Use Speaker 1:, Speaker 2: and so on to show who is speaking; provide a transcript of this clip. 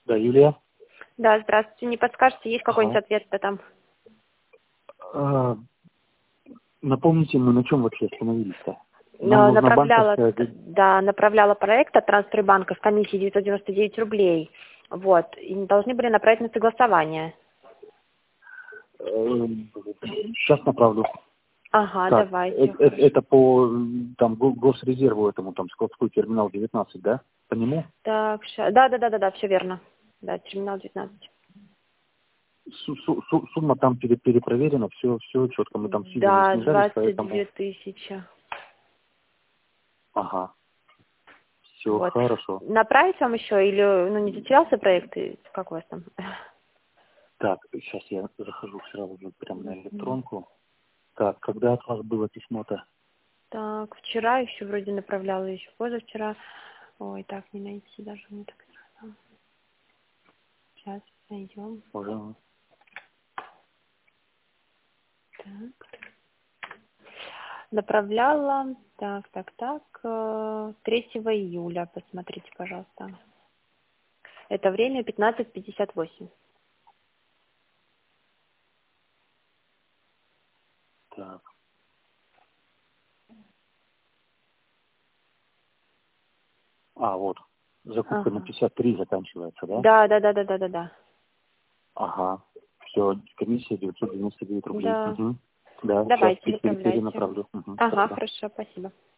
Speaker 1: Да, Юлия.
Speaker 2: Да, здравствуйте. Не подскажете, есть какой-нибудь ответ-то там?
Speaker 1: Напомните, мы на чем вообще остановились-то? Нам нужна
Speaker 2: Направляла,
Speaker 1: банковская...
Speaker 2: да, направляла проект от Трансфербанка с комиссией 999 рублей. Вот. И должны были направить на согласование.
Speaker 1: Сейчас направлю.
Speaker 2: Ага,
Speaker 1: Так,
Speaker 2: давайте.
Speaker 1: это по там госрезерву этому, там, складской терминал 19, да? По нему?
Speaker 2: Так, да, все верно. Да, терминал 19.
Speaker 1: Сумма там перепроверена, все четко, мы там сильно не
Speaker 2: Да,
Speaker 1: снижались,
Speaker 2: 22
Speaker 1: поэтому...
Speaker 2: тысячи.
Speaker 1: Ага, все
Speaker 2: Вот.
Speaker 1: хорошо.
Speaker 2: Направить вам еще или не затерялся проект? Как у вас там?
Speaker 1: Так, сейчас я захожу сразу же прямо на электронку. Так, когда от вас было письмо-то?
Speaker 2: Так, вчера еще вроде направляла, еще позавчера. Ой, так, не найти даже. Не так сразу. Сейчас найдем.
Speaker 1: Уже.
Speaker 2: Так. Направляла, так, 3 июля, посмотрите, пожалуйста. Это время 15:58.
Speaker 1: Так. Вот. Закупка на
Speaker 2: Ага.
Speaker 1: 53 заканчивается, да?
Speaker 2: Да.
Speaker 1: Ага. Все, комиссия 999 рублей.
Speaker 2: Да.
Speaker 1: Угу. Да, сейчас
Speaker 2: Давайте, направляйте.
Speaker 1: перенаправлю. Угу,
Speaker 2: Ага,
Speaker 1: спасибо.
Speaker 2: хорошо, спасибо.